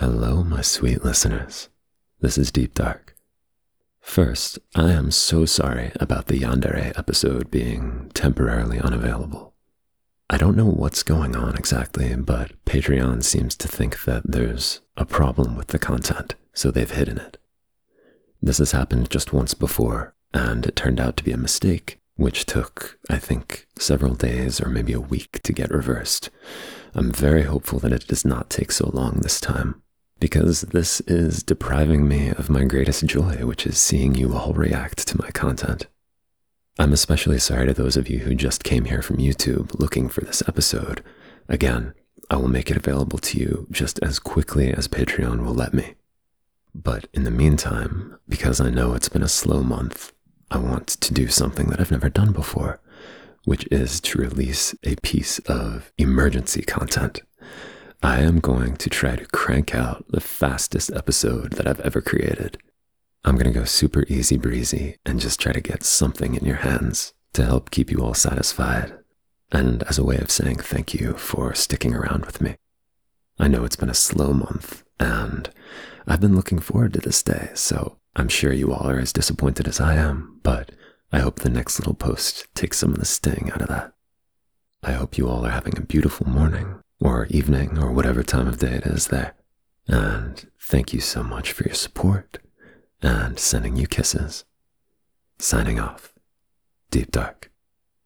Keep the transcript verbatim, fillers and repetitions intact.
Hello, my sweet listeners. This is Deep Dark. First, I am so sorry about the Yandere episode being temporarily unavailable. I don't know what's going on exactly, but Patreon seems to think that there's a problem with the content, so they've hidden it. This has happened just once before, and it turned out to be a mistake, which took, I think, several days or maybe a week to get reversed. I'm very hopeful that it does not take so long this time, because this is depriving me of my greatest joy, which is seeing you all react to my content. I'm especially sorry to those of you who just came here from YouTube looking for this episode. Again, I will make it available to you just as quickly as Patreon will let me. But in the meantime, because I know it's been a slow month, I want to do something that I've never done before, which is to release a piece of emergency content. I am going to try to crank out the fastest episode that I've ever created. I'm going to go super easy breezy and just try to get something in your hands to help keep you all satisfied, and as a way of saying thank you for sticking around with me. I know it's been a slow month, and I've been looking forward to this day, so I'm sure you all are as disappointed as I am, but I hope the next little post takes some of the sting out of that. I hope you all are having a beautiful morning, or evening, or whatever time of day it is there. And thank you so much for your support, and sending you kisses. Signing off, Deep Dark.